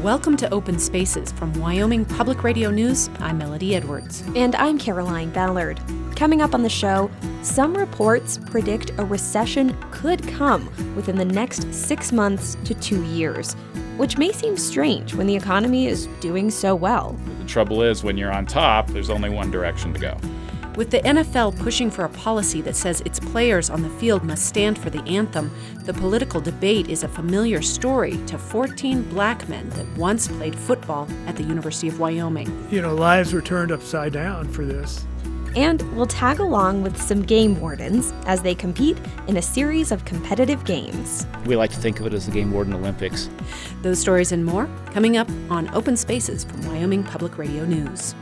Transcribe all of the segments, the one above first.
Welcome to Open Spaces from Wyoming Public Radio News. I'm Melody Edwards. And I'm Caroline Ballard. Coming up on the show, some reports predict a recession could come within the next 6 months to 2 years, which may seem strange when the economy is doing so well. The trouble is, when you're on top, there's only one direction to go. With the NFL pushing for a policy that says its players on the field must stand for the anthem, the political debate is a familiar story to 14 black men that once played football at the University of Wyoming. Lives were turned upside down for this. And we'll tag along with some game wardens as they compete in a series of competitive games. We like to think of it as the Game Warden Olympics. Those stories and more coming up on Open Spaces from Wyoming Public Radio News.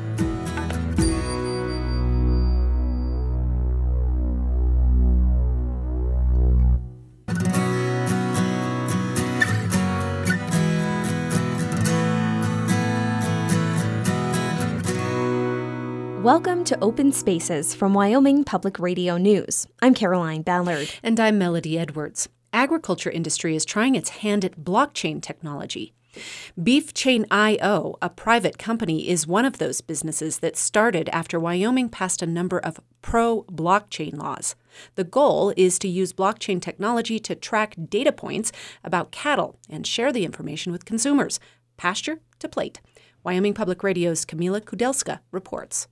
Welcome to Open Spaces from Wyoming Public Radio News. I'm Caroline Ballard. And I'm Melody Edwards. Agriculture industry is trying its hand at blockchain technology. BeefChain.io, a private company, is one of those businesses that started after Wyoming passed a number of pro-blockchain laws. The goal is to use blockchain technology to track data points about cattle and share the information with consumers. Pasture to plate. Wyoming Public Radio's Camila Kudelska reports.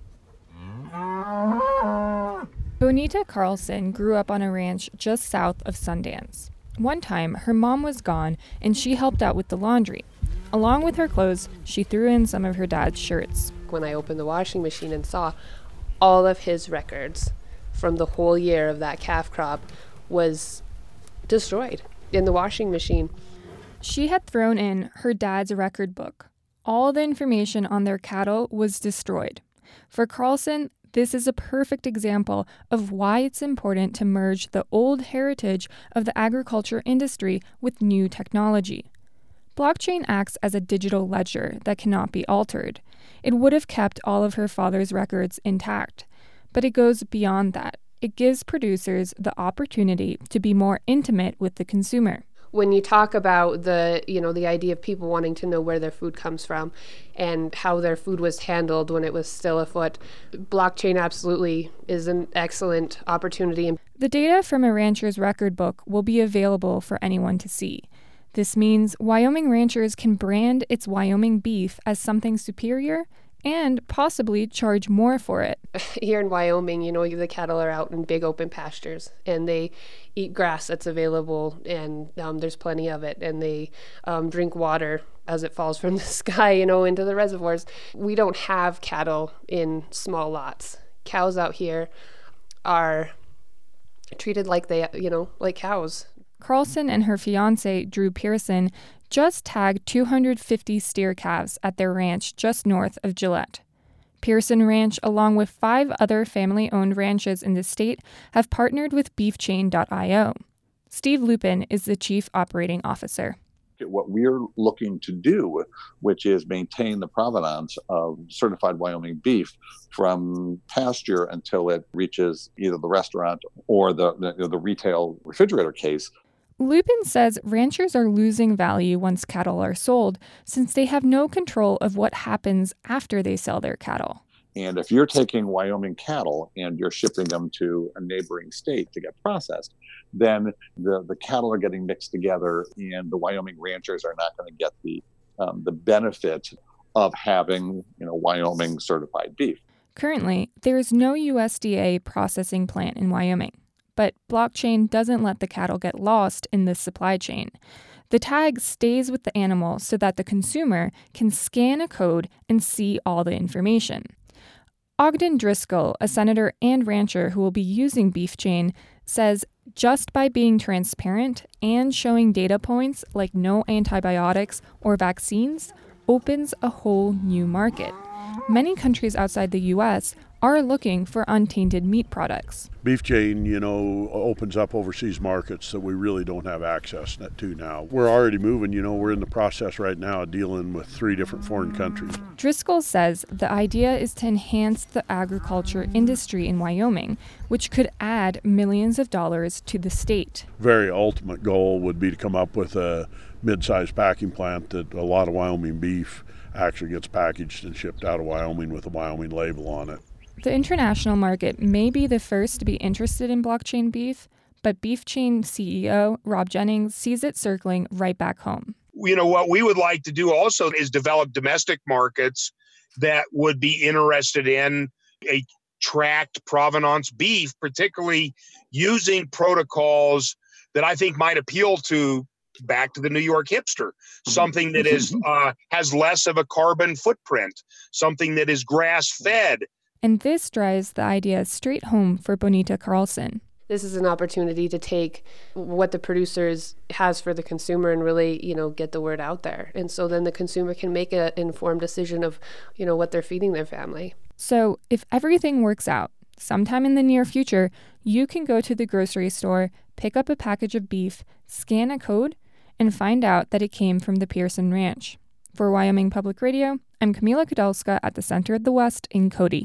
Bonita Carlson grew up on a ranch just south of Sundance. One time, her mom was gone and she helped out with the laundry. Along with her clothes, she threw in some of her dad's shirts. When I opened the washing machine and saw all of his records from the whole year of that calf crop was destroyed in the washing machine. She had thrown in her dad's record book. All the information on their cattle was destroyed. For Carlson, this is a perfect example of why it's important to merge the old heritage of the agriculture industry with new technology. Blockchain acts as a digital ledger that cannot be altered. It would have kept all of her father's records intact, but it goes beyond that. It gives producers the opportunity to be more intimate with the consumer. When you talk about the idea of people wanting to know where their food comes from and how their food was handled when it was still afoot, blockchain absolutely is an excellent opportunity. The data from a rancher's record book will be available for anyone to see. This means Wyoming ranchers can brand its Wyoming beef as something superior and possibly charge more for it. Here in Wyoming, the cattle are out in big open pastures and they eat grass that's available and there's plenty of it, and they drink water as it falls from the sky, into the reservoirs. We don't have cattle in small lots. Cows out here are treated like like cows. Carlson and her fiancé, Drew Pearson, just tagged 250 steer calves at their ranch just north of Gillette. Pearson Ranch, along with 5 other family-owned ranches in the state, have partnered with BeefChain.io. Steve Lupin is the chief operating officer. What we're looking to do, which is maintain the provenance of certified Wyoming beef from pasture until it reaches either the restaurant or the retail refrigerator case. Lupin says ranchers are losing value once cattle are sold since they have no control of what happens after they sell their cattle. And if you're taking Wyoming cattle and you're shipping them to a neighboring state to get processed, then the cattle are getting mixed together and the Wyoming ranchers are not going to get the benefit of having Wyoming certified beef. Currently, there is no USDA processing plant in Wyoming. But blockchain doesn't let the cattle get lost in this supply chain. The tag stays with the animal so that the consumer can scan a code and see all the information. Ogden Driscoll, a senator and rancher who will be using BeefChain, says just by being transparent and showing data points like no antibiotics or vaccines opens a whole new market. Many countries outside the U.S. are looking for untainted meat products. Beef chain, opens up overseas markets that we really don't have access to now. We're already moving, we're in the process right now of dealing with 3 different foreign countries. Driscoll says the idea is to enhance the agriculture industry in Wyoming, which could add millions of dollars to the state. Very ultimate goal would be to come up with a mid-sized packing plant that a lot of Wyoming beef actually gets packaged and shipped out of Wyoming with a Wyoming label on it. The international market may be the first to be interested in blockchain beef, but Beef Chain CEO Rob Jennings sees it circling right back home. What we would like to do also is develop domestic markets that would be interested in a tracked provenance beef, particularly using protocols that I think might appeal to back to the New York hipster, something that is has less of a carbon footprint, something that is grass-fed. And this drives the idea straight home for Bonita Carlson. This is an opportunity to take what the producers has for the consumer and really, get the word out there. And so then the consumer can make an informed decision of, what they're feeding their family. So if everything works out, sometime in the near future, you can go to the grocery store, pick up a package of beef, scan a code, and find out that it came from the Pearson Ranch. For Wyoming Public Radio, I'm Camila Kudelska at the Center of the West in Cody.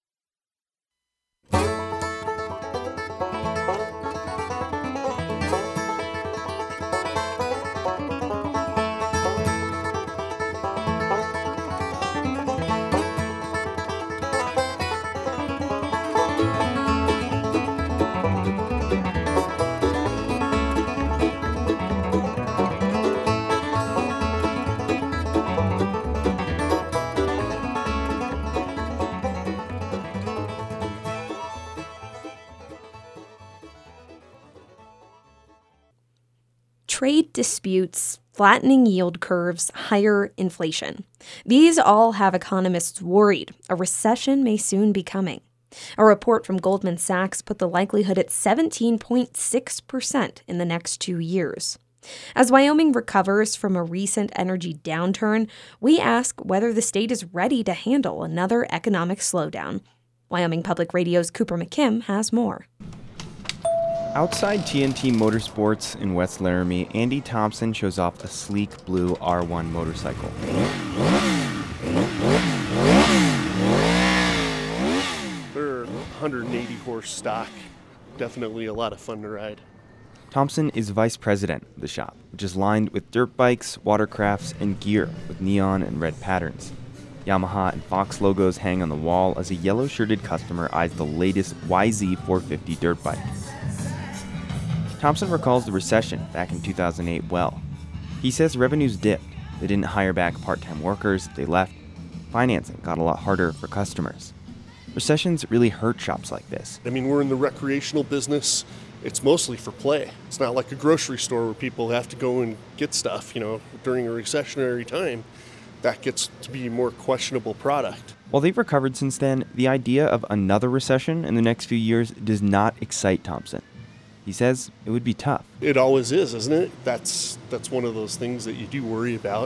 Trade disputes, flattening yield curves, higher inflation. These all have economists worried a recession may soon be coming. A report from Goldman Sachs put the likelihood at 17.6% in the next 2 years. As Wyoming recovers from a recent energy downturn, we ask whether the state is ready to handle another economic slowdown. Wyoming Public Radio's Cooper McKim has more. Outside TNT Motorsports in West Laramie, Andy Thompson shows off a sleek blue R1 motorcycle. They're 180 horse stock. Definitely a lot of fun to ride. Thompson is vice president of the shop, which is lined with dirt bikes, watercrafts, and gear with neon and red patterns. Yamaha and Fox logos hang on the wall as a yellow-shirted customer eyes the latest YZ450 dirt bike. Thompson recalls the recession back in 2008 well. He says revenues dipped. They didn't hire back part-time workers, they left. Financing got a lot harder for customers. Recessions really hurt shops like this. We're in the recreational business. It's mostly for play. It's not like a grocery store where people have to go and get stuff, during a recessionary time. That gets to be a more questionable product. While they've recovered since then, the idea of another recession in the next few years does not excite Thompson. He says it would be tough. It always is, isn't it? That's one of those things that you do worry about.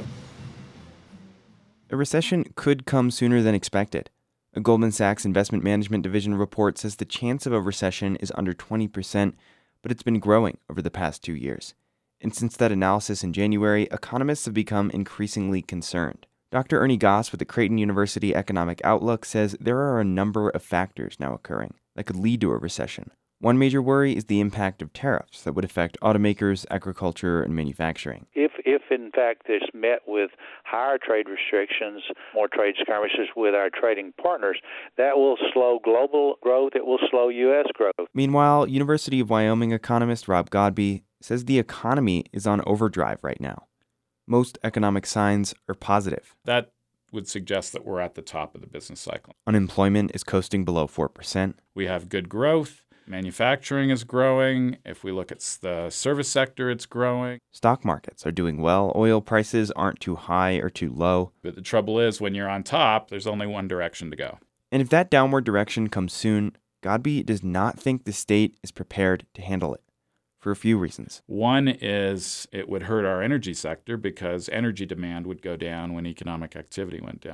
A recession could come sooner than expected. A Goldman Sachs Investment Management Division report says the chance of a recession is under 20%, but it's been growing over the past 2 years. And since that analysis in January, economists have become increasingly concerned. Dr. Ernie Goss with the Creighton University Economic Outlook says there are a number of factors now occurring that could lead to a recession. One major worry is the impact of tariffs that would affect automakers, agriculture, and manufacturing. If in fact it's met with higher trade restrictions, more trade skirmishes with our trading partners, that will slow global growth, it will slow U.S. growth. Meanwhile, University of Wyoming economist Rob Godbee says the economy is on overdrive right now. Most economic signs are positive. That would suggest that we're at the top of the business cycle. Unemployment is coasting below 4%. We have good growth. Manufacturing is growing. If we look at the service sector, it's growing. Stock markets are doing well. Oil prices aren't too high or too low. But the trouble is, when you're on top, there's only one direction to go. And if that downward direction comes soon, Godbee does not think the state is prepared to handle it, for a few reasons. One is it would hurt our energy sector because energy demand would go down when economic activity went down.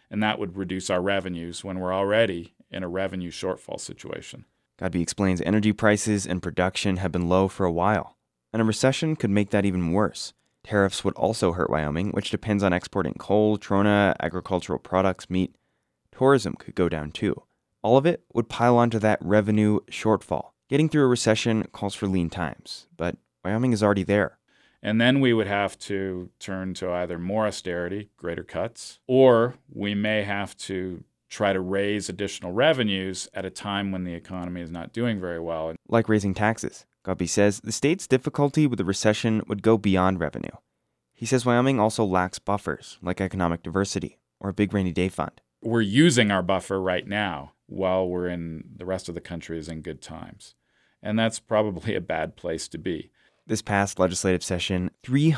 and that would reduce our revenues when we're already in a revenue shortfall situation. Godbee explains energy prices and production have been low for a while, and a recession could make that even worse. Tariffs would also hurt Wyoming, which depends on exporting coal, trona, agricultural products, meat. Tourism could go down too. All of it would pile onto that revenue shortfall. Getting through a recession calls for lean times, but Wyoming is already there. And then we would have to turn to either more austerity, greater cuts, or we may have to try to raise additional revenues at a time when the economy is not doing very well. Like raising taxes. Godbee says the state's difficulty with the recession would go beyond revenue. He says Wyoming also lacks buffers, like economic diversity or a big rainy day fund. We're using our buffer right now while the rest of the country is in good times. And that's probably a bad place to be. This past legislative session,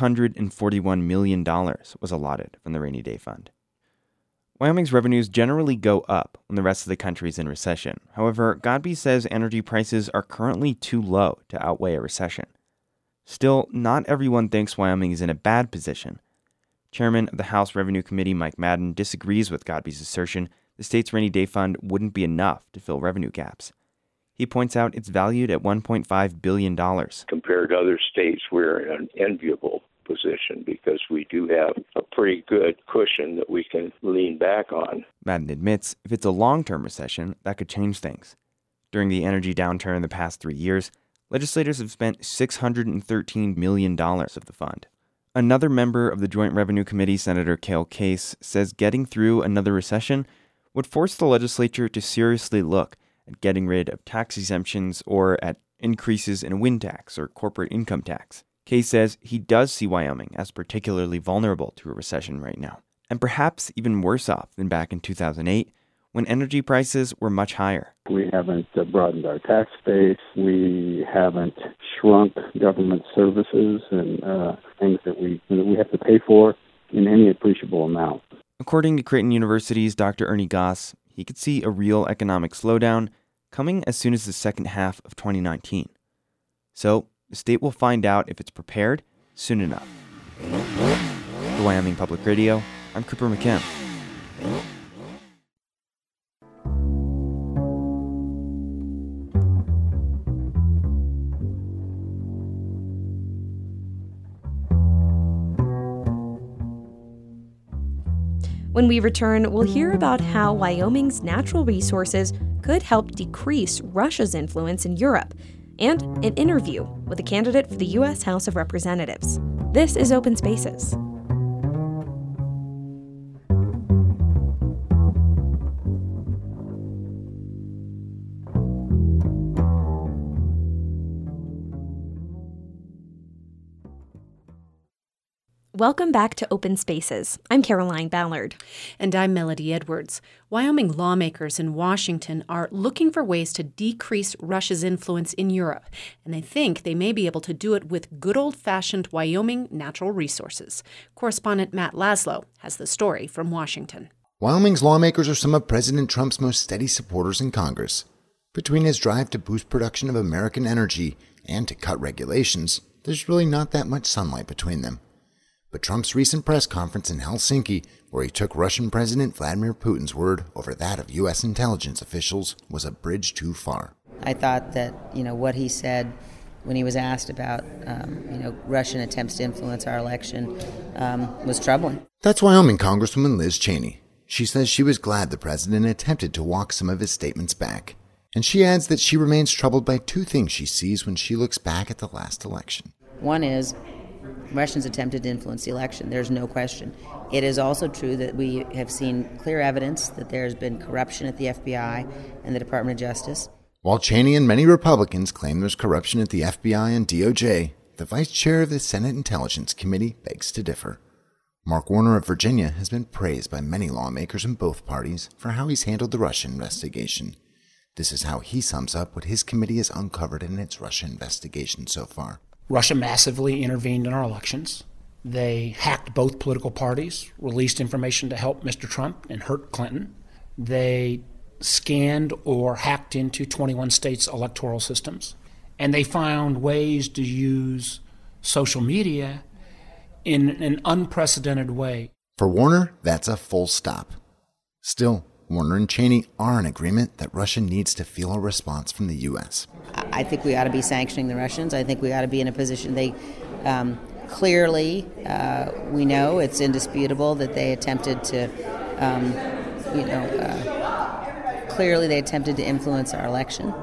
$341 million was allotted from the rainy day fund. Wyoming's revenues generally go up when the rest of the country is in recession. However, Godbee says energy prices are currently too low to outweigh a recession. Still, not everyone thinks Wyoming is in a bad position. Chairman of the House Revenue Committee, Mike Madden, disagrees with Godbee's assertion the state's rainy day fund wouldn't be enough to fill revenue gaps. He points out it's valued at $1.5 billion. Compared to other states, we're in an enviable position because we do have a pretty good cushion that we can lean back on. Madden admits if it's a long-term recession, that could change things. During the energy downturn in the past 3 years, legislators have spent $613 million of the fund. Another member of the Joint Revenue Committee, Senator Cale Case, says getting through another recession would force the legislature to seriously look at getting rid of tax exemptions or at increases in a wind tax or corporate income tax. Case says he does see Wyoming as particularly vulnerable to a recession right now, and perhaps even worse off than back in 2008 when energy prices were much higher. We haven't broadened our tax base. We haven't shrunk government services and things that we have to pay for in any appreciable amount. According to Creighton University's Dr. Ernie Goss, he could see a real economic slowdown coming as soon as the second half of 2019. So, the state will find out if it's prepared soon enough. For Wyoming Public Radio, I'm Cooper McKim. When we return, we'll hear about how Wyoming's natural resources could help decrease Russia's influence in Europe, and an interview with a candidate for the U.S. House of Representatives. This is Open Spaces. Welcome back to Open Spaces. I'm Caroline Ballard. And I'm Melody Edwards. Wyoming lawmakers in Washington are looking for ways to decrease Russia's influence in Europe, and they think they may be able to do it with good old-fashioned Wyoming natural resources. Correspondent Matt Laszlo has the story from Washington. Wyoming's lawmakers are some of President Trump's most steady supporters in Congress. Between his drive to boost production of American energy and to cut regulations, there's really not that much sunlight between them. But Trump's recent press conference in Helsinki, where he took Russian President Vladimir Putin's word over that of U.S. intelligence officials, was a bridge too far. I thought that, what he said when he was asked about, Russian attempts to influence our election was troubling. That's Wyoming Congresswoman Liz Cheney. She says she was glad the president attempted to walk some of his statements back. And she adds that she remains troubled by two things she sees when she looks back at the last election. One is Russians attempted to influence the election. There's no question. It is also true that we have seen clear evidence that there has been corruption at the FBI and the Department of Justice. While Cheney and many Republicans claim there's corruption at the FBI and DOJ, the vice chair of the Senate Intelligence Committee begs to differ. Mark Warner of Virginia has been praised by many lawmakers in both parties for how he's handled the Russia investigation. This is how he sums up what his committee has uncovered in its Russia investigation so far. Russia massively intervened in our elections. They hacked both political parties, released information to help Mr. Trump and hurt Clinton. They scanned or hacked into 21 states' electoral systems. And they found ways to use social media in an unprecedented way. For Warner, that's a full stop. Still, Warner and Cheney are in agreement that Russia needs to feel a response from the U.S. I think we ought to be sanctioning the Russians. I think we ought to be in a position clearly, we know it's indisputable that they attempted to, clearly they attempted to influence our election.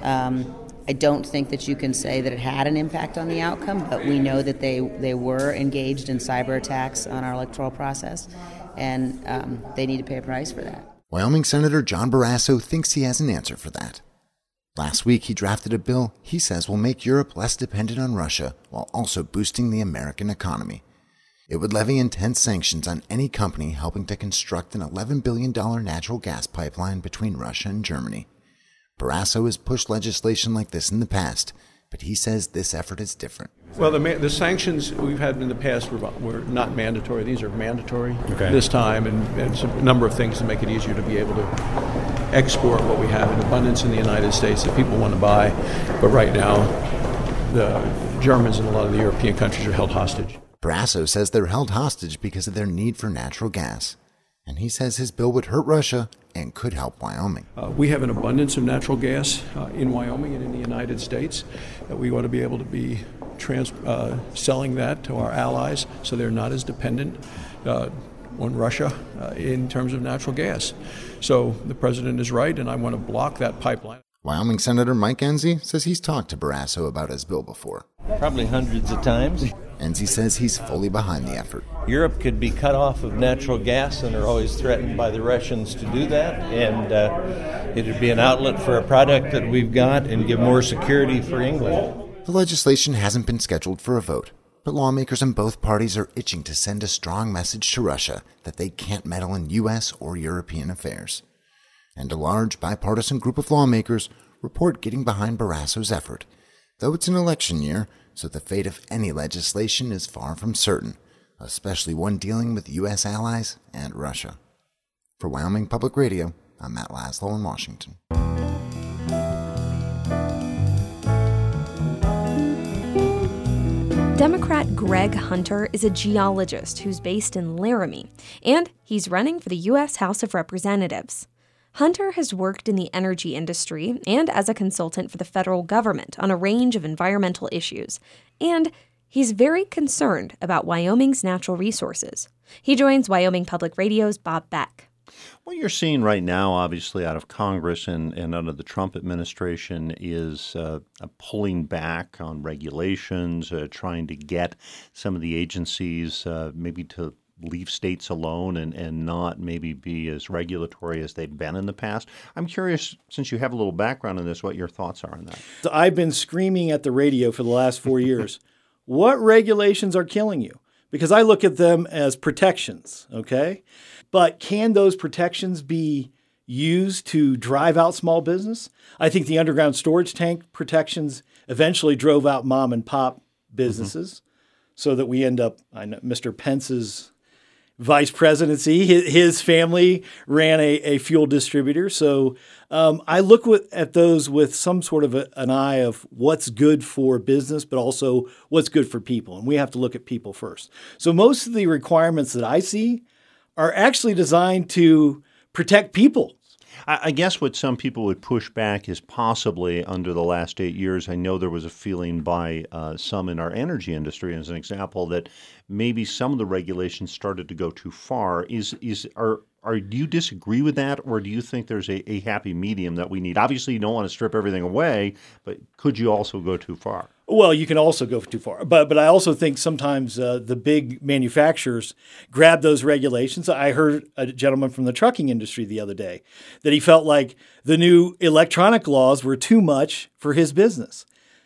I don't think that you can say that it had an impact on the outcome, but we know that they were engaged in cyber attacks on our electoral process, and they need to pay a price for that. Wyoming Senator John Barrasso thinks he has an answer for that. Last week, he drafted a bill he says will make Europe less dependent on Russia while also boosting the American economy. It would levy intense sanctions on any company helping to construct an $11 billion natural gas pipeline between Russia and Germany. Barrasso has pushed legislation like this in the past, but he says this effort is different. Well, the sanctions we've had in the past were not mandatory. These are mandatory this time, and it's a number of things to make it easier to be able to export what we have in abundance in the United States that people want to buy. But right now, the Germans and a lot of the European countries are held hostage. Barrasso says they're held hostage because of their need for natural gas. And he says his bill would hurt Russia and could help Wyoming. We have an abundance of natural gas in Wyoming and in the United States that we ought to be able to be selling that to our allies so they're not as dependent on Russia in terms of natural gas. So the president is right, and I want to block that pipeline. Wyoming Senator Mike Enzi says he's talked to Barrasso about his bill before. Probably hundreds of times. Enzi says he's fully behind the effort. Europe could be cut off of natural gas and are always threatened by the Russians to do that. And it would be an outlet for a product that we've got and give more security for England. The legislation hasn't been scheduled for a vote, but lawmakers in both parties are itching to send a strong message to Russia that they can't meddle in U.S. or European affairs. And a large bipartisan group of lawmakers report getting behind Barrasso's effort, though it's an election year, so the fate of any legislation is far from certain, especially one dealing with U.S. allies and Russia. For Wyoming Public Radio, I'm Matt Laszlo in Washington. Democrat Greg Hunter is a geologist who's based in Laramie, and he's running for the U.S. House of Representatives. Hunter has worked in the energy industry and as a consultant for the federal government on a range of environmental issues, and he's very concerned about Wyoming's natural resources. He joins Wyoming Public Radio's Bob Beck. What you're seeing right now, obviously, out of Congress and under the Trump administration is a pulling back on regulations, trying to get some of the agencies maybe to leave states alone and not maybe be as regulatory as they've been in the past. I'm curious, since you have a little background in this, what your thoughts are on that. I've been screaming at the radio for the last 4 years. What regulations are killing you? Because I look at them as protections, okay? But can those protections be used to drive out small business? I think the underground storage tank protections eventually drove out mom and pop businesses so that we end up, I know Mr. Pence's vice presidency, his family ran a fuel distributor. So I look at those with some sort of an eye of what's good for business, but also what's good for people. And we have to look at people first. So most of the requirements that I see are actually designed to protect people. I guess what some people would push back is possibly under the last 8 years, I know there was a feeling by some in our energy industry, as an example, that maybe some of the regulations started to go too far. Do you disagree with that, or do you think there's a happy medium that we need? Obviously, you don't want to strip everything away, but could you also go too far? Well, you can also go too far. But I also think sometimes the big manufacturers grab those regulations. I heard a gentleman from the trucking industry the other day that he felt like the new electronic laws were too much for his business.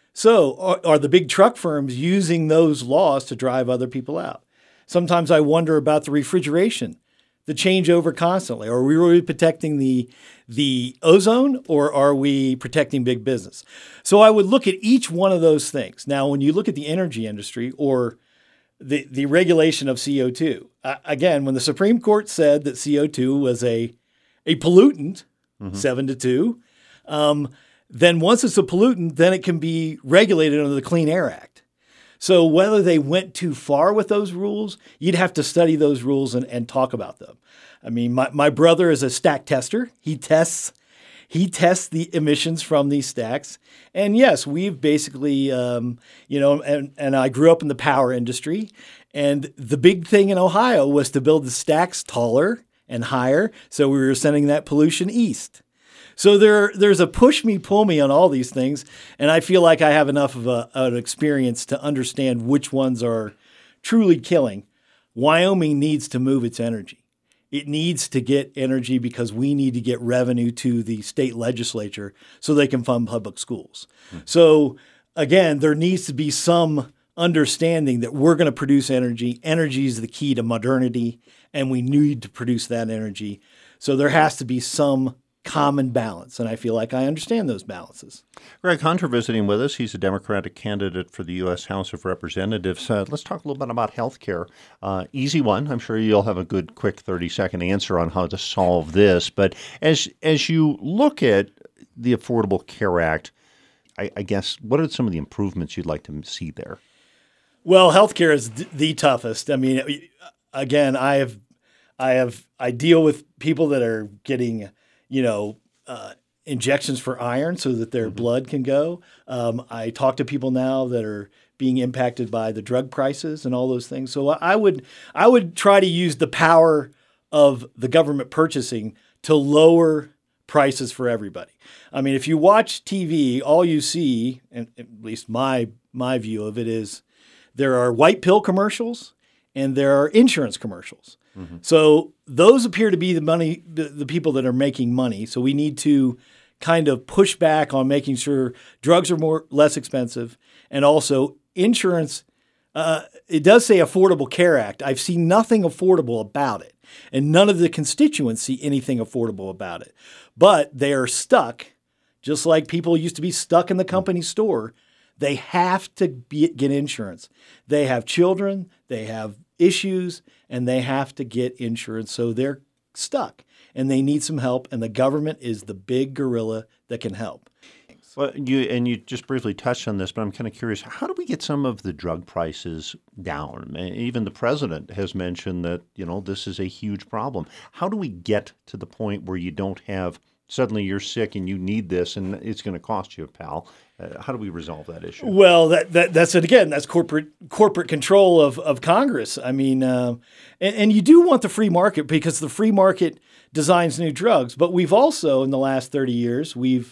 So are the big truck firms using those laws to drive other people out? Sometimes I wonder about the refrigeration, the changeover constantly. Are we really protecting the ozone, or are we protecting big business? So I would look at each one of those things. Now, when you look at the energy industry or the regulation of CO2, again, when the Supreme Court said that CO2 was a pollutant, 7-2, then once it's a pollutant, then it can be regulated under the Clean Air Act. So whether they went too far with those rules, you'd have to study those rules and talk about them. I mean, my brother is a stack tester. He tests the emissions from these stacks. And yes, we've basically, and I grew up in the power industry. And the big thing in Ohio was to build the stacks taller and higher. So we were sending that pollution east. So there's a push me, pull me on all these things. And I feel like I have enough of an experience to understand which ones are truly killing. Wyoming needs to move its energy. It needs to get energy because we need to get revenue to the state legislature so they can fund public schools. So again, there needs to be some understanding that we're going to produce energy. Energy is the key to modernity, and we need to produce that energy. So there has to be some common balance, and I feel like I understand those balances. Greg Hunter visiting with us. He's a Democratic candidate for the U.S. House of Representatives. Let's talk a little bit about health care. Easy one. I'm sure you'll have a good, quick 30-second answer on how to solve this. But as you look at the Affordable Care Act, I guess, what are some of the improvements you'd like to see there? Well, healthcare is the toughest. I mean, again, I deal with people that are getting injections for iron so that their blood can go. I talk to people now that are being impacted by the drug prices and all those things. So I would try to use the power of the government purchasing to lower prices for everybody. I mean, if you watch TV, all you see, and at least my view of it is, there are white pill commercials and there are insurance commercials. So those appear to be the people that are making money. So we need to kind of push back on making sure drugs are less expensive, and also insurance. It does say Affordable Care Act. I've seen nothing affordable about it, and none of the constituents see anything affordable about it. But they are stuck, just like people used to be stuck in the company store. They have to get insurance. They have children, they have issues, and they have to get insurance. So they're stuck and they need some help. And the government is the big gorilla that can help. Well, you just briefly touched on this, but I'm kind of curious, how do we get some of the drug prices down? Even the president has mentioned that, this is a huge problem. How do we get to the point where you don't have suddenly you're sick and you need this and it's going to cost you, pal? How do we resolve that issue? Well, that's it again. That's corporate control of Congress. I mean, and you do want the free market because the free market designs new drugs. But we've also, in the last 30 years, when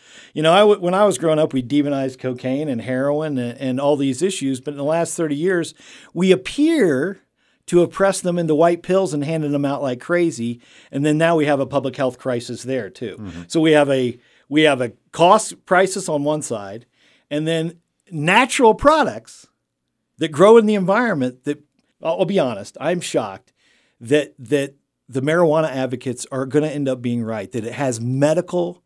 I was growing up, we demonized cocaine and heroin and all these issues. But in the last 30 years, we appear to have pressed them into white pills and handed them out like crazy. And then now we have a public health crisis there too. So we have a cost crisis on one side, and then natural products that grow in the environment that, I'll be honest, I'm shocked that the marijuana advocates are going to end up being right, that it has medical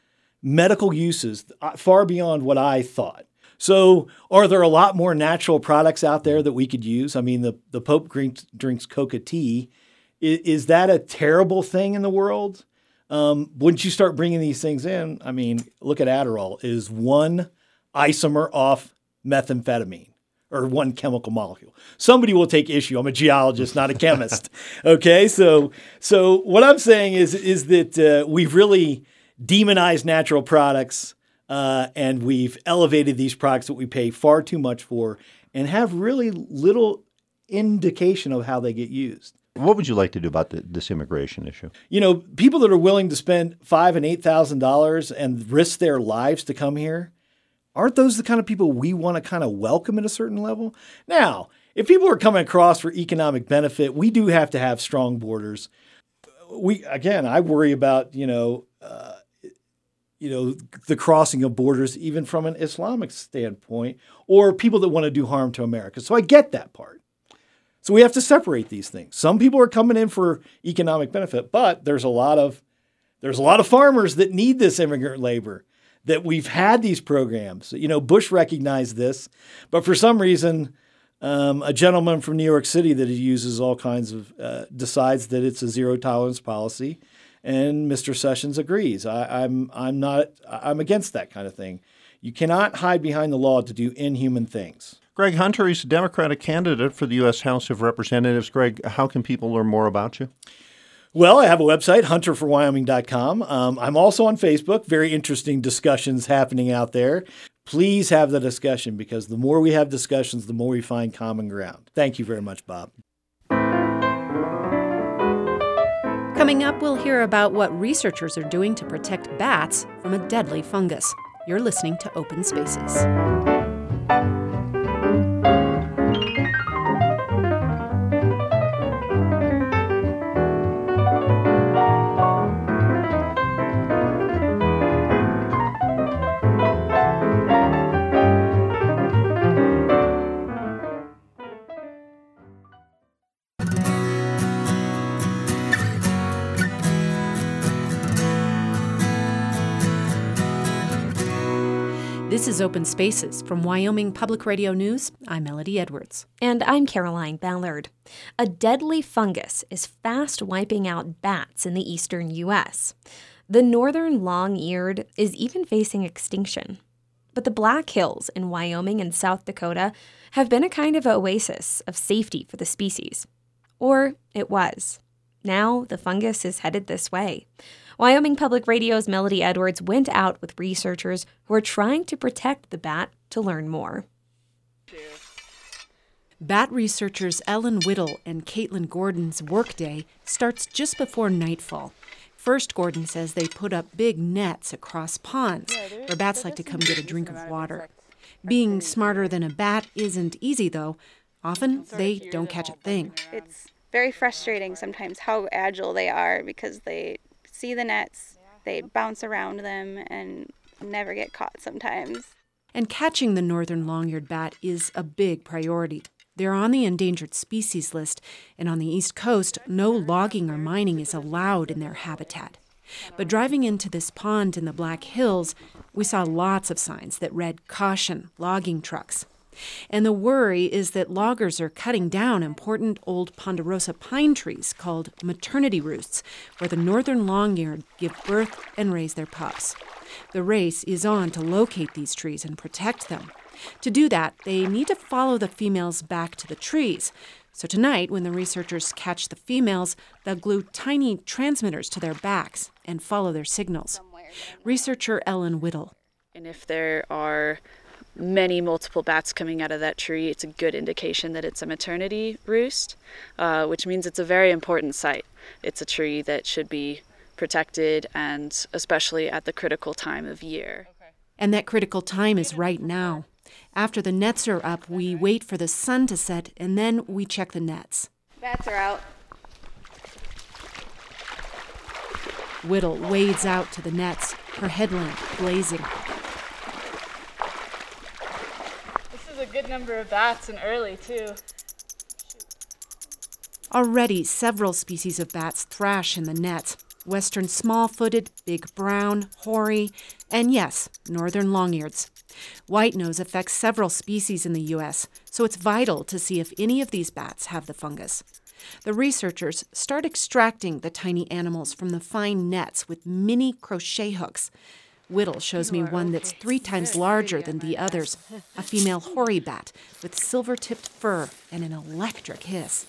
uses far beyond what I thought. So are there a lot more natural products out there that we could use? I mean, the Pope drinks coca tea. Is that a terrible thing in the world? Once you start bringing these things in, I mean, look at Adderall. It is one isomer off methamphetamine, or one chemical molecule. Somebody will take issue. I'm a geologist, not a chemist. Okay, so what I'm saying is that we've really demonized natural products, and we've elevated these products that we pay far too much for, and have really little indication of how they get used. What would you like to do about this immigration issue? People that are willing to spend $5,000 and $8,000 and risk their lives to come here, aren't those the kind of people we want to kind of welcome at a certain level? Now, if people are coming across for economic benefit, we do have to have strong borders. I worry about, the crossing of borders, even from an Islamic standpoint, or people that want to do harm to America. So I get that part. So we have to separate these things. Some people are coming in for economic benefit, but there's a lot of farmers that need this immigrant labor, that we've had these programs. Bush recognized this, but for some reason, a gentleman from New York City that he uses all kinds of, decides that it's a zero tolerance policy, and Mr. Sessions agrees. I'm against that kind of thing. You cannot hide behind the law to do inhuman things. Greg Hunter, he's a Democratic candidate for the U.S. House of Representatives. Greg, how can people learn more about you? Well, I have a website, hunterforwyoming.com. I'm also on Facebook. Very interesting discussions happening out there. Please have the discussion, because the more we have discussions, the more we find common ground. Thank you very much, Bob. Coming up, we'll hear about what researchers are doing to protect bats from a deadly fungus. You're listening to Open Spaces. This is Open Spaces from Wyoming Public Radio News. I'm Melody Edwards. And I'm Caroline Ballard. A deadly fungus is fast wiping out bats in the eastern U.S. The northern long-eared is even facing extinction. But the Black Hills in Wyoming and South Dakota have been a kind of oasis of safety for the species. Or it was. Now the fungus is headed this way. Wyoming Public Radio's Melody Edwards went out with researchers who are trying to protect the bat to learn more. Bat researchers Ellen Whittle and Caitlin Gordon's workday starts just before nightfall. First, Gordon says they put up big nets across ponds where bats like to come get a drink of water. Being smarter than a bat isn't easy, though. Often, they don't catch a thing. It's very frustrating sometimes how agile they are, because they see the nets, they bounce around them, and never get caught sometimes. And catching the northern long-eared bat is a big priority. They're on the endangered species list, and on the East Coast, no logging or mining is allowed in their habitat. But driving into this pond in the Black Hills, we saw lots of signs that read "Caution, logging trucks." And the worry is that loggers are cutting down important old ponderosa pine trees called maternity roosts, where the northern long-eared give birth and raise their pups. The race is on to locate these trees and protect them. To do that, they need to follow the females back to the trees. So tonight, when the researchers catch the females, they'll glue tiny transmitters to their backs and follow their signals. Researcher Ellen Whittle. And if there are multiple bats coming out of that tree, it's a good indication that it's a maternity roost, which means it's a very important site. It's a tree that should be protected, and especially at the critical time of year. And that critical time is right now. After the nets are up, we wait for the sun to set, and then we check the nets. Bats are out. Whittle wades out to the nets, her headlamp blazing. This is a good number of bats, and early, too. Already, several species of bats thrash in the nets. Western small-footed, big brown, hoary, and yes, northern long-eareds. White nose affects several species in the U.S., so it's vital to see if any of these bats have the fungus. The researchers start extracting the tiny animals from the fine nets with mini crochet hooks. Whittle shows me one that's 3 times larger than the others, a female hoary bat with silver-tipped fur and an electric hiss.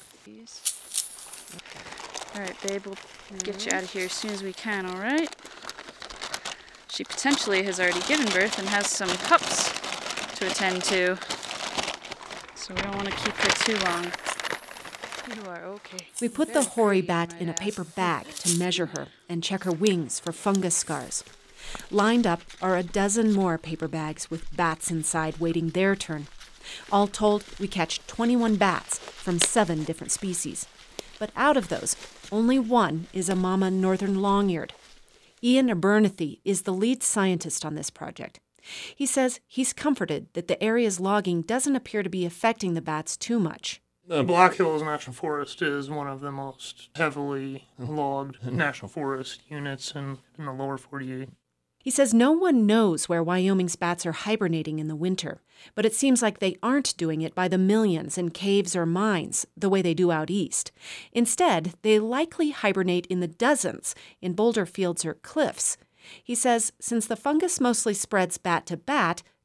All right, babe, we'll get you out of here as soon as we can, all right? She potentially has already given birth and has some pups to attend to, so we don't want to keep her too long. You are okay. We put the hoary bat in a paper bag to measure her and check her wings for fungus scars. Lined up are a dozen more paper bags with bats inside waiting their turn. All told, we catch 21 bats from 7 different species. But out of those, only one is a mama northern long-eared. Ian Abernathy is the lead scientist on this project. He says he's comforted that the area's logging doesn't appear to be affecting the bats too much. The Black Hills National Forest is one of the most heavily logged national forest units in the lower 48. He says no one knows where Wyoming's bats are hibernating in the winter, but it seems like they aren't doing it by the millions in caves or mines the way they do out east. Instead, they likely hibernate in the dozens in boulder fields or cliffs. He says since the fungus mostly spreads bat to bat,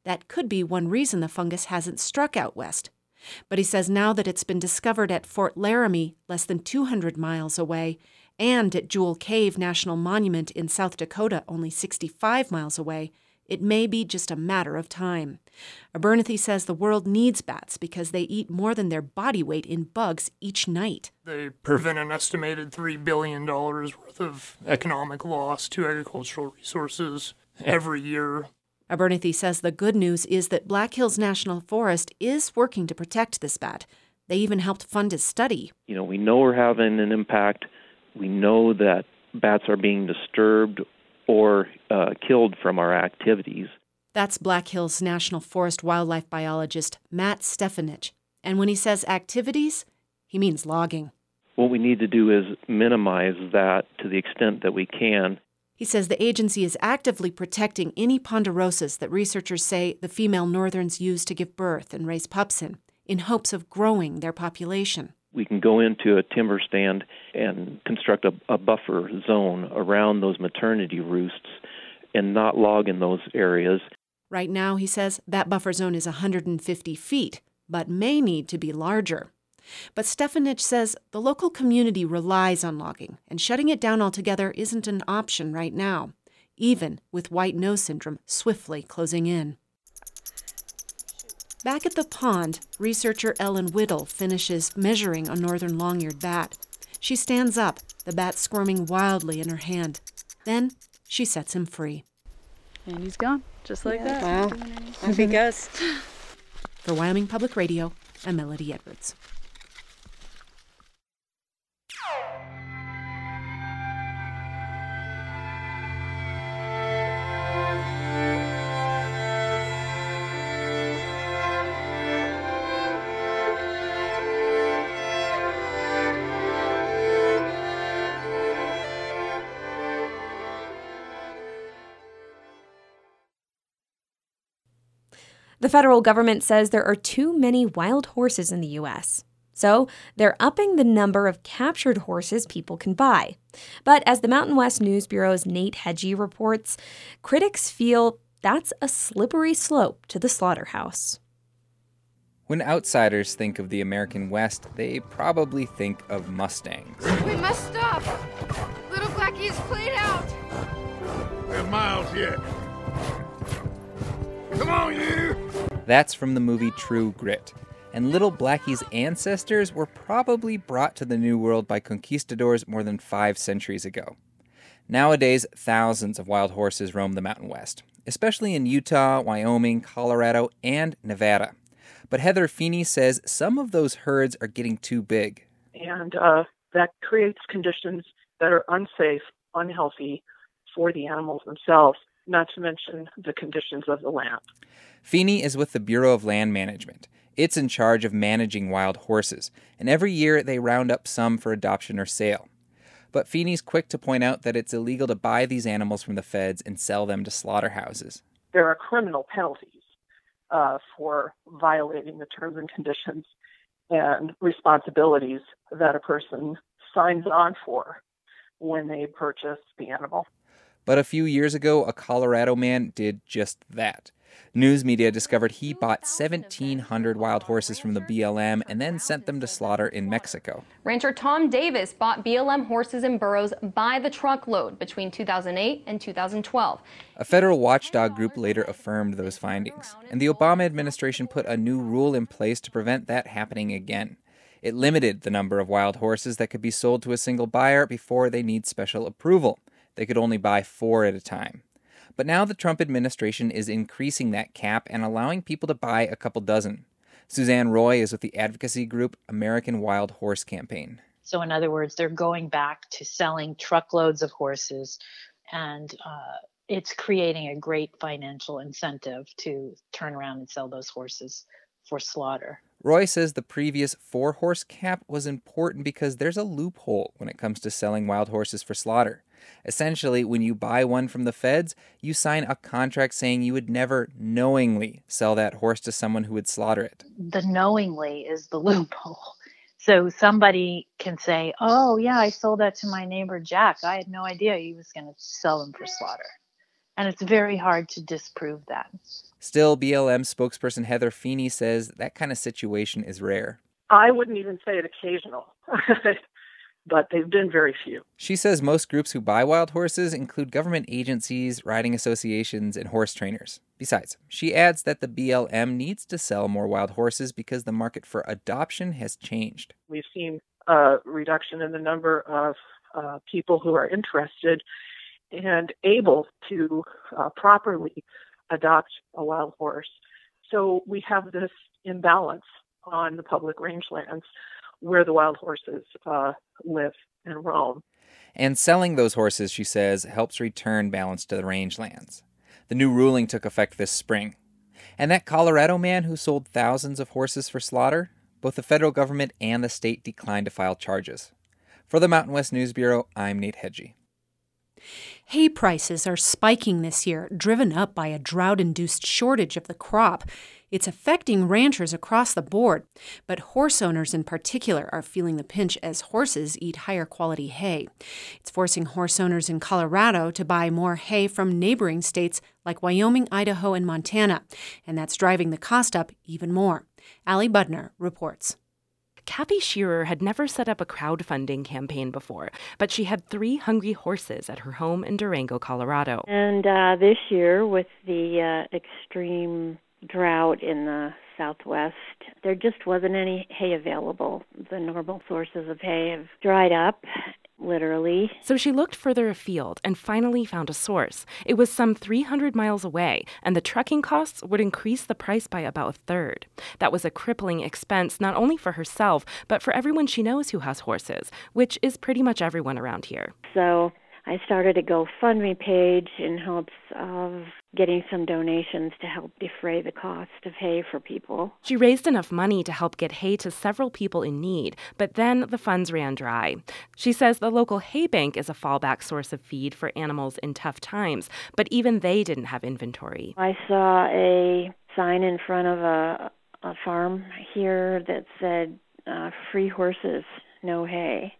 That could be one reason the fungus hasn't struck out west. But he says now that it's been discovered at Fort Laramie, less than 200 miles away, and at Jewel Cave National Monument in South Dakota, only 65 miles away, it may be just a matter of time. Abernathy says the world needs bats because they eat more than their body weight in bugs each night. They prevent an estimated $3 billion worth of economic loss to agricultural resources every year. Abernathy says the good news is that Black Hills National Forest is working to protect this bat. They even helped fund his study. We know we're having an impact. We know that bats are being disturbed or killed from our activities. That's Black Hills National Forest wildlife biologist Matt Stefanich. And when he says activities, he means logging. What we need to do is minimize that to the extent that we can. He says the agency is actively protecting any ponderosas that researchers say the female northerns use to give birth and raise pups in hopes of growing their population. We can go into a timber stand and construct a buffer zone around those maternity roosts and not log in those areas. Right now, he says, that buffer zone is 150 feet, but may need to be larger. But Stefanich says the local community relies on logging, and shutting it down altogether isn't an option right now, even with white nose syndrome swiftly closing in. Back at the pond, researcher Ellen Whittle finishes measuring a northern long-eared bat. She stands up, the bat squirming wildly in her hand. Then she sets him free. And he's gone, just like that. Wow. Off he goes. For Wyoming Public Radio, I'm Melody Edwards. The federal government says there are too many wild horses in the U.S., so they're upping the number of captured horses people can buy. But as the Mountain West News Bureau's Nate Hedgie reports, critics feel that's a slippery slope to the slaughterhouse. When outsiders think of the American West, they probably think of Mustangs. We must stop! Little Blackie is played out! We're miles yet. Come on, you! That's from the movie True Grit. And Little Blackie's ancestors were probably brought to the New World by conquistadors more than 5 centuries ago. Nowadays, thousands of wild horses roam the Mountain West, especially in Utah, Wyoming, Colorado, and Nevada. But Heather Feeney says some of those herds are getting too big. And that creates conditions that are unsafe, unhealthy for the animals themselves, not to mention the conditions of the land. Feeney is with the Bureau of Land Management. It's in charge of managing wild horses, and every year they round up some for adoption or sale. But Feeney's quick to point out that it's illegal to buy these animals from the feds and sell them to slaughterhouses. There are criminal penalties for violating the terms and conditions and responsibilities that a person signs on for when they purchase the animal. But a few years ago, a Colorado man did just that. News media discovered he bought 1,700 wild horses from the BLM and then sent them to slaughter in Mexico. Rancher Tom Davis bought BLM horses and burros by the truckload between 2008 and 2012. A federal watchdog group later affirmed those findings, and the Obama administration put a new rule in place to prevent that happening again. It limited the number of wild horses that could be sold to a single buyer before they need special approval. They could only buy 4 at a time. But now the Trump administration is increasing that cap and allowing people to buy a couple dozen. Suzanne Roy is with the advocacy group American Wild Horse Campaign. So in other words, they're going back to selling truckloads of horses, and it's creating a great financial incentive to turn around and sell those horses for slaughter. Roy says the previous 4-horse cap was important because there's a loophole when it comes to selling wild horses for slaughter. Essentially, when you buy one from the feds, you sign a contract saying you would never knowingly sell that horse to someone who would slaughter it. The knowingly is the loophole. So somebody can say, oh, yeah, I sold that to my neighbor Jack. I had no idea he was going to sell them for slaughter. And it's very hard to disprove that. Still, BLM spokesperson Heather Feeney says that kind of situation is rare. I wouldn't even say it occasional, but they've been very few. She says most groups who buy wild horses include government agencies, riding associations, and horse trainers. Besides, she adds that the BLM needs to sell more wild horses because the market for adoption has changed. We've seen a reduction in the number of people who are interested and able to properly adopt a wild horse. So we have this imbalance on the public rangelands where the wild horses live and roam. And selling those horses, she says, helps return balance to the rangelands. The new ruling took effect this spring. And that Colorado man who sold thousands of horses for slaughter, both the federal government and the state declined to file charges. For the Mountain West News Bureau, I'm Nate Hedgie. Hay prices are spiking this year, driven up by a drought-induced shortage of the crop. It's affecting ranchers across the board, but horse owners in particular are feeling the pinch as horses eat higher quality hay. It's forcing horse owners in Colorado to buy more hay from neighboring states like Wyoming, Idaho, and Montana, and that's driving the cost up even more. Allie Budner reports. Kathy Shearer had never set up a crowdfunding campaign before, but she had 3 hungry horses at her home in Durango, Colorado. And this year, with the extreme drought in the Southwest, there just wasn't any hay available. The normal sources of hay have dried up, literally. So she looked further afield and finally found a source. It was some 300 miles away, and the trucking costs would increase the price by about a third. That was a crippling expense not only for herself, but for everyone she knows who has horses, which is pretty much everyone around here. So I started a GoFundMe page in hopes of getting some donations to help defray the cost of hay for people. She raised enough money to help get hay to several people in need, but then the funds ran dry. She says the local hay bank is a fallback source of feed for animals in tough times, but even they didn't have inventory. I saw a sign in front of a farm here that said, free horses, no hay.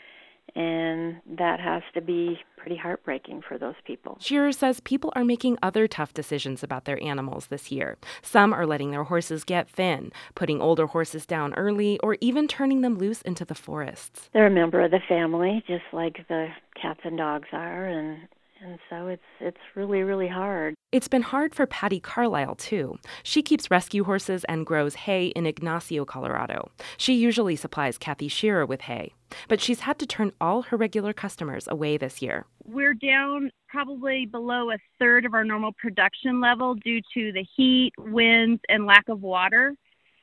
And that has to be pretty heartbreaking for those people. Shearer says people are making other tough decisions about their animals this year. Some are letting their horses get thin, putting older horses down early, or even turning them loose into the forests. They're a member of the family, just like the cats and dogs are, and so it's really, really hard. It's been hard for Patty Carlisle, too. She keeps rescue horses and grows hay in Ignacio, Colorado. She usually supplies Kathy Shearer with hay, but she's had to turn all her regular customers away this year. We're down probably below a third of our normal production level due to the heat, winds, and lack of water.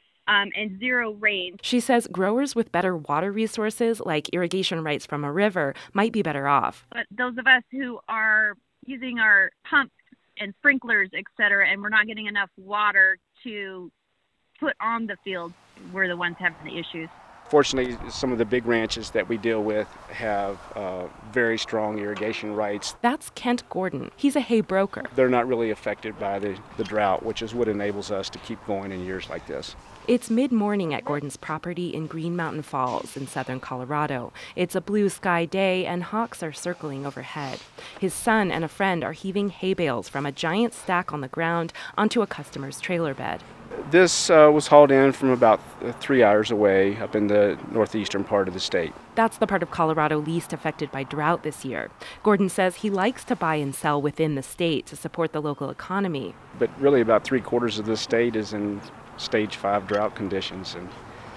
And zero rain. She says growers with better water resources, like irrigation rights from a river, might be better off. But those of us who are using our pumps and sprinklers, et cetera, and we're not getting enough water to put on the field, we're the ones having the issues. Fortunately, some of the big ranches that we deal with have very strong irrigation rights. That's Kent Gordon. He's a hay broker. They're not really affected by the drought, which is what enables us to keep going in years like this. It's mid-morning at Gordon's property in Green Mountain Falls in southern Colorado. It's a blue sky day and hawks are circling overhead. His son and a friend are heaving hay bales from a giant stack on the ground onto a customer's trailer bed. This was hauled in from about 3 hours away up in the northeastern part of the state. That's the part of Colorado least affected by drought this year. Gordon says he likes to buy and sell within the state to support the local economy. But really about 3/4 of the state is in stage 5 drought conditions. And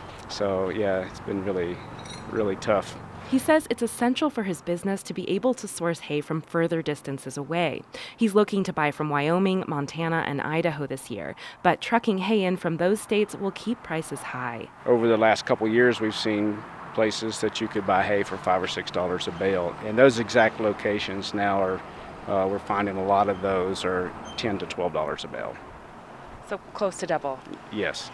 so, yeah, it's been really, really tough. He says it's essential for his business to be able to source hay from further distances away. He's looking to buy from Wyoming, Montana, and Idaho this year, but trucking hay in from those states will keep prices high. Over the last couple of years, we've seen places that you could buy hay for $5 or $6 a bale. And those exact locations now are, we're finding a lot of those are $10 to $12 a bale. So close to double. Yes.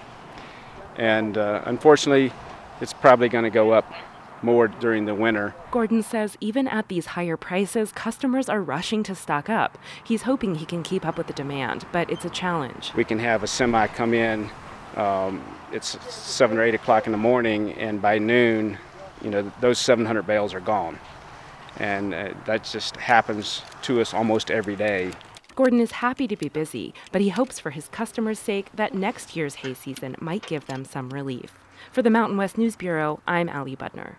And unfortunately, it's probably going to go up more during the winter. Gordon says even at these higher prices, customers are rushing to stock up. He's hoping he can keep up with the demand, but it's a challenge. We can have a semi come in, it's 7 or 8 o'clock in the morning, and by noon, those 700 bales are gone. And that just happens to us almost every day. Gordon is happy to be busy, but he hopes for his customers' sake that next year's hay season might give them some relief. For the Mountain West News Bureau, I'm Allie Budner.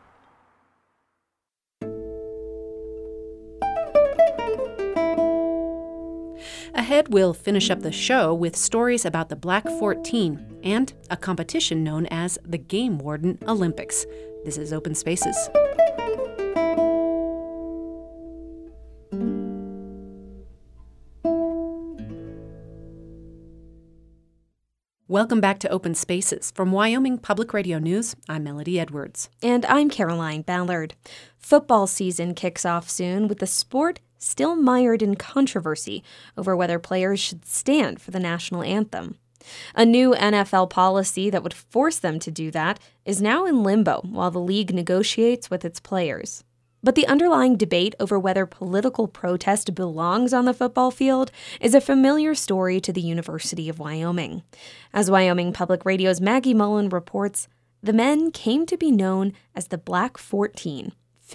Ahead, we'll finish up the show with stories about the Black 14 and a competition known as the Game Warden Olympics. This is Open Spaces. Welcome back to Open Spaces. From Wyoming Public Radio News, I'm Melody Edwards. And I'm Caroline Ballard. Football season kicks off soon with the sport still mired in controversy over whether players should stand for the national anthem. A new NFL policy that would force them to do that is now in limbo while the league negotiates with its players. But the underlying debate over whether political protest belongs on the football field is a familiar story to the University of Wyoming. As Wyoming Public Radio's Maggie Mullen reports, the men came to be known as the Black 14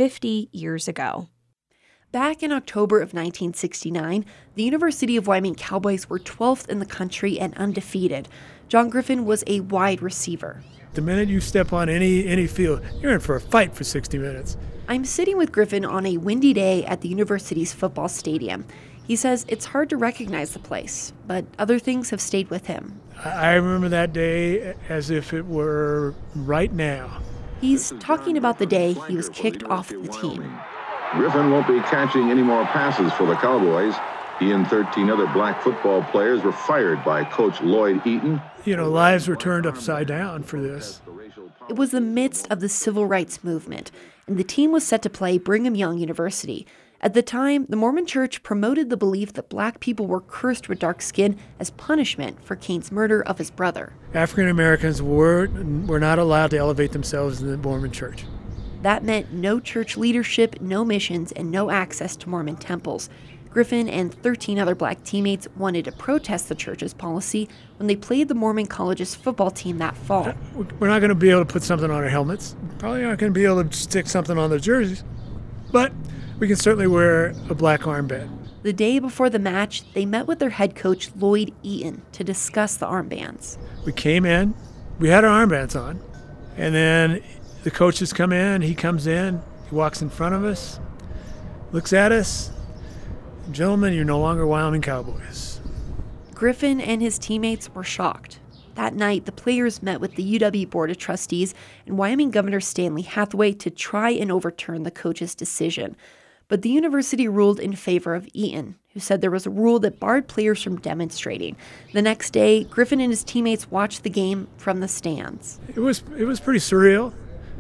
50 years ago. Back in October of 1969, the University of Wyoming Cowboys were 12th in the country and undefeated. John Griffin was a wide receiver. The minute you step on any field, you're in for a fight for 60 minutes. I'm sitting with Griffin on a windy day at the university's football stadium. He says it's hard to recognize the place, but other things have stayed with him. I remember that day as if it were right now. He's talking about the day he was kicked off the team. Griffin won't be catching any more passes for the Cowboys. He and 13 other black football players were fired by Coach Lloyd Eaton. Lives were turned upside down for this. It was the midst of the civil rights movement, and the team was set to play Brigham Young University. At the time, the Mormon Church promoted the belief that black people were cursed with dark skin as punishment for Cain's murder of his brother. African Americans were not allowed to elevate themselves in the Mormon Church. That meant no church leadership, no missions, and no access to Mormon temples. Griffin and 13 other black teammates wanted to protest the church's policy when they played the Mormon College's football team that fall. We're not going to be able to put something on our helmets. Probably aren't going to be able to stick something on their jerseys. But we can certainly wear a black armband. The day before the match, they met with their head coach, Lloyd Eaton, to discuss the armbands. We came in, we had our armbands on, and then the coaches come in, he comes in, he walks in front of us, looks at us. Gentlemen, you're no longer Wyoming Cowboys. Griffin and his teammates were shocked. That night, the players met with the UW Board of Trustees and Wyoming Governor Stanley Hathaway to try and overturn the coach's decision. But the university ruled in favor of Eaton, who said there was a rule that barred players from demonstrating. The next day, Griffin and his teammates watched the game from the stands. It was pretty surreal.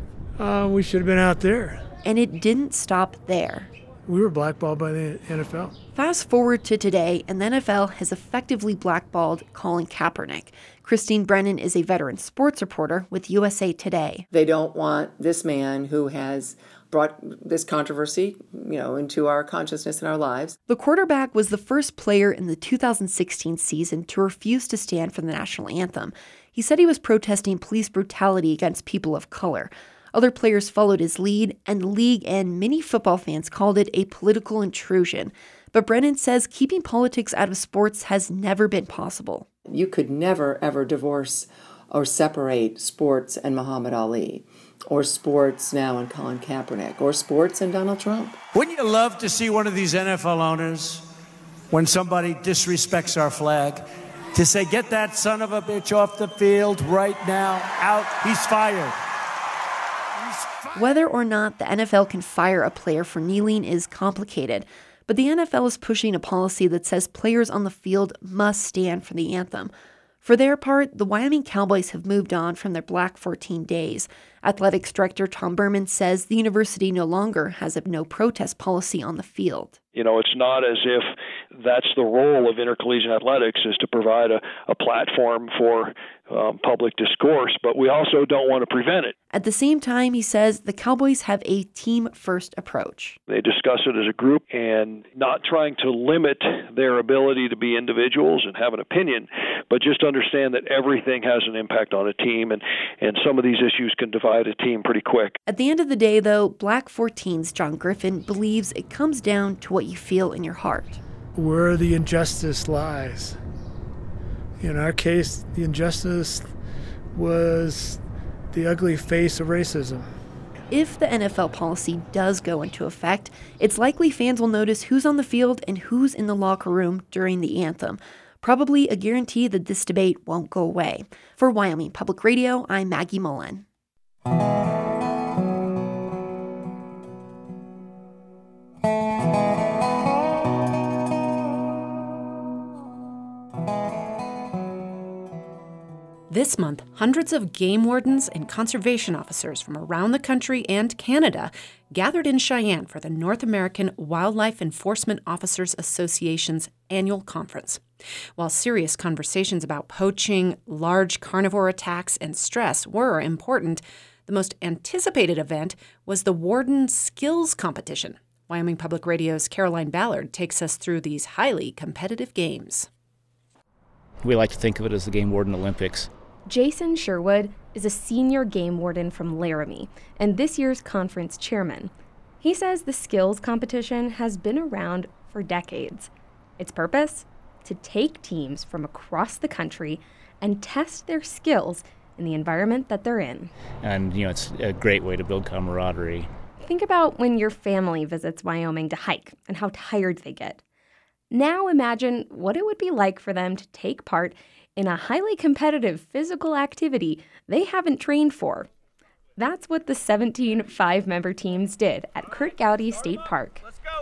We should have been out there. And it didn't stop there. We were blackballed by the NFL. Fast forward to today, and the NFL has effectively blackballed Colin Kaepernick. Christine Brennan is a veteran sports reporter with USA Today. They don't want this man who has brought this controversy, into our consciousness and our lives. The quarterback was the first player in the 2016 season to refuse to stand for the national anthem. He said he was protesting police brutality against people of color. Other players followed his lead, and the league and many football fans called it a political intrusion. But Brennan says keeping politics out of sports has never been possible. You could never, ever divorce or separate sports and Muhammad Ali, or sports now and Colin Kaepernick, or sports and Donald Trump. Wouldn't you love to see one of these NFL owners, when somebody disrespects our flag, to say, get that son of a bitch off the field right now, out, he's fired. Whether or not the NFL can fire a player for kneeling is complicated, but the NFL is pushing a policy that says players on the field must stand for the anthem. For their part, the Wyoming Cowboys have moved on from their Black 14 days. Athletics Director Tom Berman says the university no longer has a no protest policy on the field. It's not as if that's the role of intercollegiate athletics, is to provide a platform for public discourse, but we also don't want to prevent it. At the same time, he says the Cowboys have a team-first approach. They discuss it as a group and not trying to limit their ability to be individuals and have an opinion, but just understand that everything has an impact on a team, and some of these issues can divide a team pretty quick. At the end of the day, though, Black 14's John Griffin believes it comes down to what you feel in your heart. where the injustice lies. In our case, the injustice was the ugly face of racism. If the NFL policy does go into effect, it's likely fans will notice who's on the field and who's in the locker room during the anthem. Probably a guarantee that this debate won't go away. For Wyoming Public Radio, I'm Maggie Mullen. This month, hundreds of game wardens and conservation officers from around the country and Canada gathered in Cheyenne for the North American Wildlife Enforcement Officers Association's annual conference. While serious conversations about poaching, large carnivore attacks, and stress were important, the most anticipated event was the Warden Skills Competition. Wyoming Public Radio's Caroline Ballard takes us through these highly competitive games. We like to think of it as the Game Warden Olympics. Jason Sherwood is a senior game warden from Laramie and this year's conference chairman. He says the skills competition has been around for decades. Its purpose? To take teams from across the country and test their skills in the environment that they're in. And, it's a great way to build camaraderie. Think about when your family visits Wyoming to hike and how tired they get. Now imagine what it would be like for them to take part in a highly competitive physical activity they haven't trained for. That's what the 17 5-member teams did at Kurt Gowdy State Park.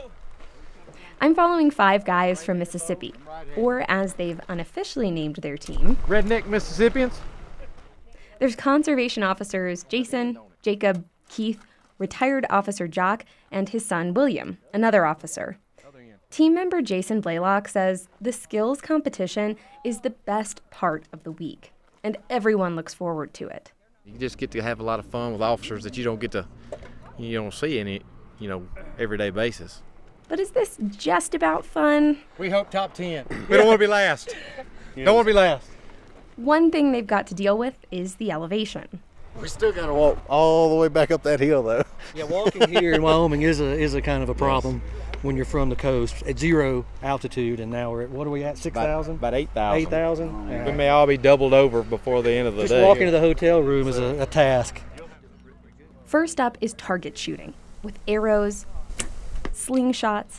I'm following 5 guys from Mississippi, or as they've unofficially named their team, Redneck Mississippians. There's conservation officers Jason, Jacob, Keith, retired Officer Jock, and his son William, another officer. Team member Jason Blaylock says the skills competition is the best part of the week, and everyone looks forward to it. You just get to have a lot of fun with officers that you don't see any, everyday basis. But is this just about fun? We hope top 10. We don't want to be last. Don't want to be last. One thing they've got to deal with is the elevation. We still got to walk all the way back up that hill, though. Yeah, walking here in Wyoming is a kind of a problem when you're from the coast at 0 altitude, and now we're at, what are we at, 6,000? About 8,000. 8,000? Yeah. We may all be doubled over before the end of the day. Just walking to the hotel room is a task. First up is target shooting, with arrows, slingshots,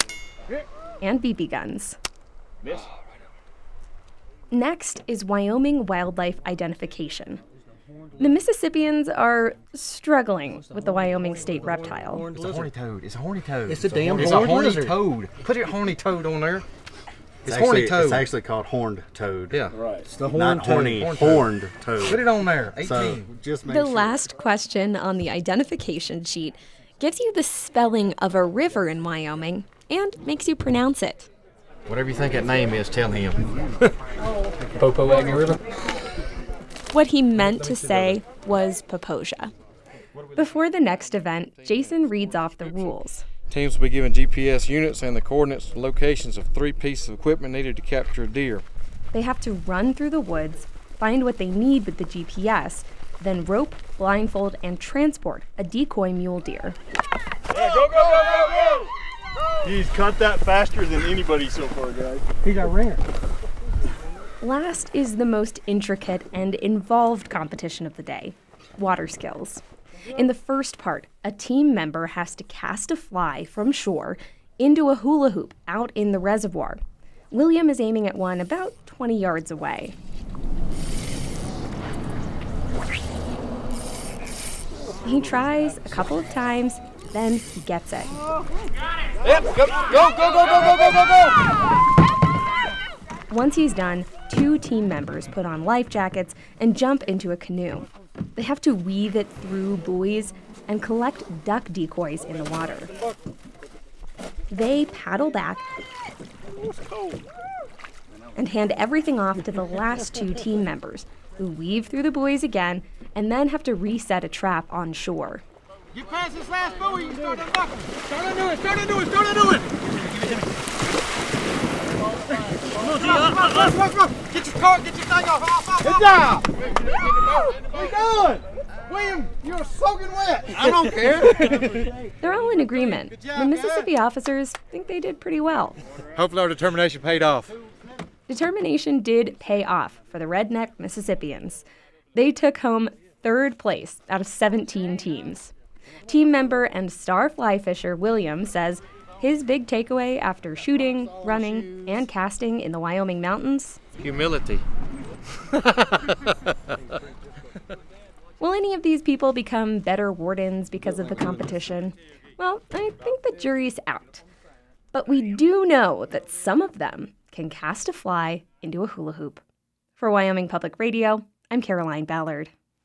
and BB guns. Miss. Next is Wyoming wildlife identification. The Mississippians are struggling with the Wyoming state reptile. It's a horny toad. It's a horny toad. It's a damn horny lizard. Toad. Put your horny toad on there. It's horny toad. It's actually called horned toad. Yeah. Right. It's the horned toad. Horny, horned toad. Put it on there. 18. So, just make the last question on the identification sheet gives you the spelling of a river in Wyoming and makes you pronounce it. Whatever you think that name is, tell him. Popo-Aggie River. What he meant to say was Poposia. Before the next event, Jason reads off the rules. Teams will be given GPS units and the coordinates and locations of 3 pieces of equipment needed to capture a deer. They have to run through the woods, find what they need with the GPS, then rope, blindfold, and transport a decoy mule deer. Yeah, go, go, go, go, go! He's caught that faster than anybody so far, guys. He's our ringer. Last is the most intricate and involved competition of the day, water skills. In the first part, a team member has to cast a fly from shore into a hula hoop out in the reservoir. William is aiming at one about 20 yards away. He tries a couple of times, then he gets it. Yep, go, go, go, go, go, go, go, go! Once he's done, 2 team members put on life jackets and jump into a canoe. They have to weave it through buoys and collect duck decoys in the water. They paddle back and hand everything off to the last 2 team members, who weave through the buoys again and then have to reset a trap on shore. Get past this last buoy, you start unbuckling. Start into it, start into it, start into it! Get your thing off. Good job. What are you doing? William, you're so soaking wet. I don't care. They're all in agreement. The Mississippi officers think they did pretty well. Hopefully our determination paid off. Determination did pay off for the Redneck Mississippians. They took home 3rd place out of 17 teams. Team member and star fly fisher William says his big takeaway after shooting, running, and casting in the Wyoming mountains? Humility. Will any of these people become better wardens because of the competition? Well, I think the jury's out. But we do know that some of them can cast a fly into a hula hoop. For Wyoming Public Radio, I'm Caroline Ballard.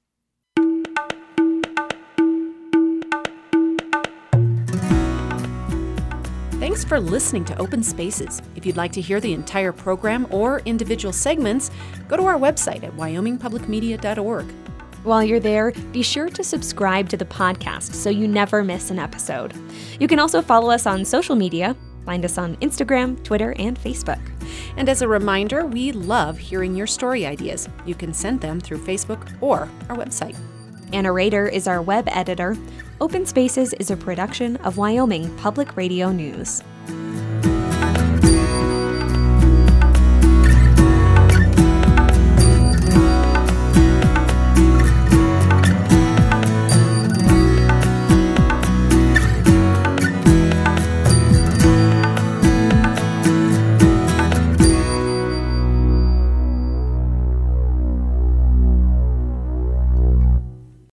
Thanks for listening to Open Spaces. If you'd like to hear the entire program or individual segments, go to our website at wyomingpublicmedia.org. While you're there, be sure to subscribe to the podcast so you never miss an episode. You can also follow us on social media. Find us on Instagram, Twitter, and Facebook. And as a reminder, we love hearing your story ideas. You can send them through Facebook or our website. Anna Rader is our web editor. Open Spaces is a production of Wyoming Public Radio News.